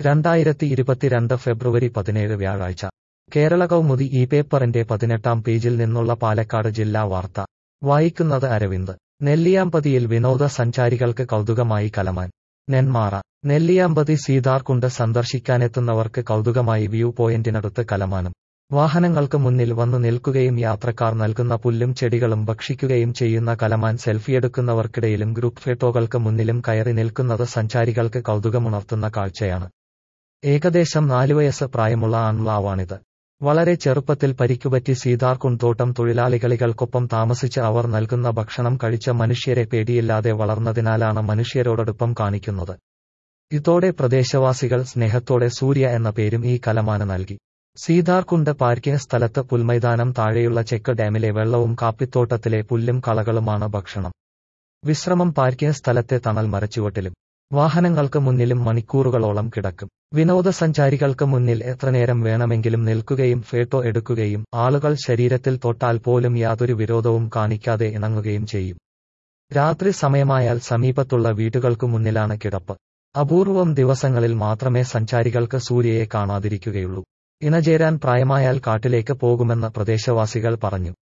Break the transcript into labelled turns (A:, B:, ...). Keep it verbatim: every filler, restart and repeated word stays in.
A: രണ്ടായിരത്തി ഇരുപത്തിരണ്ട് ഫെബ്രുവരി പതിനേഴ് വ്യാഴാഴ്ച കേരള കൗമുദി ഈ പേപ്പറിന്റെ പതിനെട്ടാം പേജിൽ നിന്നുള്ള പാലക്കാട് ജില്ലാ വാർത്ത വായിക്കുന്നത് അരവിന്ദ്. നെല്ലിയാമ്പതിയിൽ വിനോദ സഞ്ചാരികൾക്ക് കൗതുകമായി കലമാൻ. നെന്മാറ. നെല്ലിയാമ്പതി സീതാർകുണ്ട് സന്ദർശിക്കാനെത്തുന്നവർക്ക് കൗതുകമായി വ്യൂ പോയിന്റിനടുത്ത് കലമാനും. വാഹനങ്ങൾക്ക് മുന്നിൽ വന്നു നിൽക്കുകയും യാത്രക്കാർ നൽകുന്ന പുല്ലും ചെടികളും ഭക്ഷിക്കുകയും ചെയ്യുന്ന കലമാൻ സെൽഫിയെടുക്കുന്നവർക്കിടയിലും ഗ്രൂപ്പ് ഫോട്ടോകൾക്ക് മുന്നിലും കയറി നിൽക്കുന്നത് സഞ്ചാരികൾക്ക് കൗതുകമുണർത്തുന്ന കാഴ്ചയാണ്. ഏകദേശം നാലു വയസ്സ് പ്രായമുള്ള ആൺമ്ലാവാണിത്. വളരെ ചെറുപ്പത്തിൽ പരിക്കുപറ്റി സീതാർകുണ്ട് തോട്ടം തൊഴിലാളികൾക്കൊപ്പം താമസിച്ച് അവർ നൽകുന്ന ഭക്ഷണം കഴിച്ച മനുഷ്യരെ പേടിയില്ലാതെ വളർന്നതിനാലാണ് മനുഷ്യരോടടുപ്പം കാണിക്കുന്നത്. ഇതോടെ പ്രദേശവാസികൾ സ്നേഹത്തോടെ സൂര്യ എന്ന പേരും ഈ കലമാന് നൽകി. സീതാർകുണ്ട് പാർക്കിംഗ് സ്ഥലത്ത് പുൽമൈതാനം താഴെയുള്ള ചെക്ക് ഡാമിലെ വെള്ളവും കാപ്പിത്തോട്ടത്തിലെ പുല്ലും കളകളുമാണ് ഭക്ഷണം. വിശ്രമം പാർക്കിംഗ് സ്ഥലത്തെ തണൽ മരച്ചുവട്ടിലും. വാഹനങ്ങൾക്ക് മുന്നിലും മണിക്കൂറുകളോളം കിടക്കും. വിനോദസഞ്ചാരികൾക്ക് മുന്നിൽ എത്രനേരം വേണമെങ്കിലും നിൽക്കുകയും ഫോട്ടോ എടുക്കുകയും ആളുകൾ ശരീരത്തിൽ തൊട്ടാൽ പോലും യാതൊരു വിരോധവും കാണിക്കാതെ ഇണങ്ങുകയും ചെയ്യും. രാത്രി സമയമായാൽ സമീപത്തുള്ള വീടുകൾക്കു മുന്നിലാണ് കിടപ്പ്. അപൂർവം ദിവസങ്ങളിൽ മാത്രമേ സഞ്ചാരികൾക്ക് സൂര്യയെ കാണാതിരിക്കുകയുള്ളൂ. ഇണചേരാൻ പ്രായമായാൽ കാട്ടിലേക്ക് പോകുമെന്ന് പ്രദേശവാസികൾ പറഞ്ഞു.